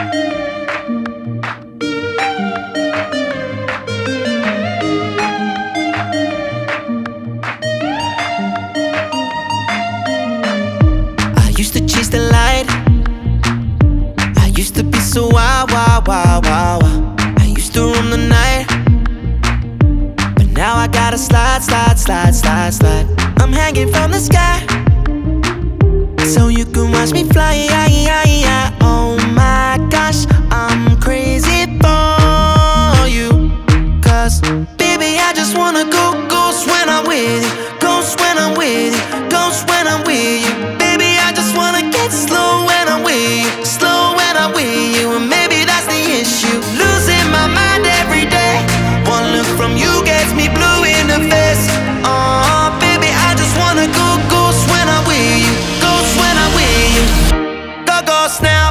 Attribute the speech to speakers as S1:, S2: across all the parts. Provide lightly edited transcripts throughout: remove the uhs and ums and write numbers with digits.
S1: I used to chase the light. I used to be so wild, wild, wild, wild, wild. I used to roam the night, but now I gotta slide, slide, slide, slide, slide. I'm hanging from the sky, so you can watch me fly. Oh my gosh, I'm crazy for you. 'Cause baby, I just wanna go ghost when I'm with you. Ghost when I'm with you. Ghost when I'm with you. Baby, I just wanna get slow when I'm with you. Slow when I'm with you. And maybe that's the issue. Losing my mind every day. One look from you gets me blue in the face. Oh baby, I just wanna go ghost when I'm with you. Ghost when I'm with you. Go ghost now.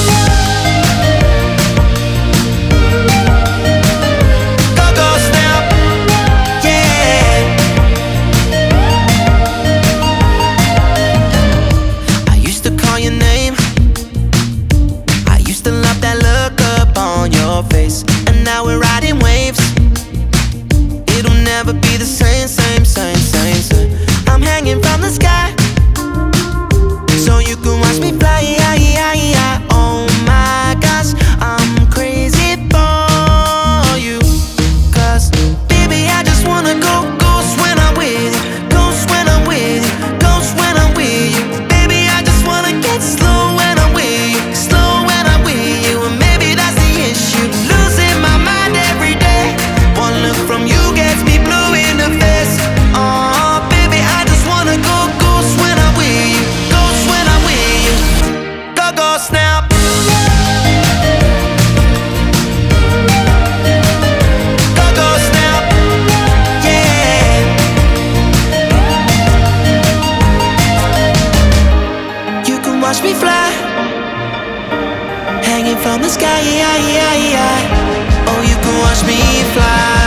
S1: Face, and now we're riding waves. It'll never be the same, same, same, same, same. I'm hanging from the sky, so you can watch me fly. Oh my gosh, I'm crazy for you. 'Cause baby, I just wanna go ghost when I'm with you. Ghost when I'm with you. Ghost when I'm with you. Baby, I just wanna get slow when I'm with you. Slow when I'm with you. And maybe that's the issue. Losing my mind every day. One look from you gets me blue in the face. Oh baby, I just wanna go ghost when I'm with you. Ghost when I'm with you. Go ghost now. Go ghost now. Yeah. You can watch me fly, hanging from the sky. Oh, you can watch me fly.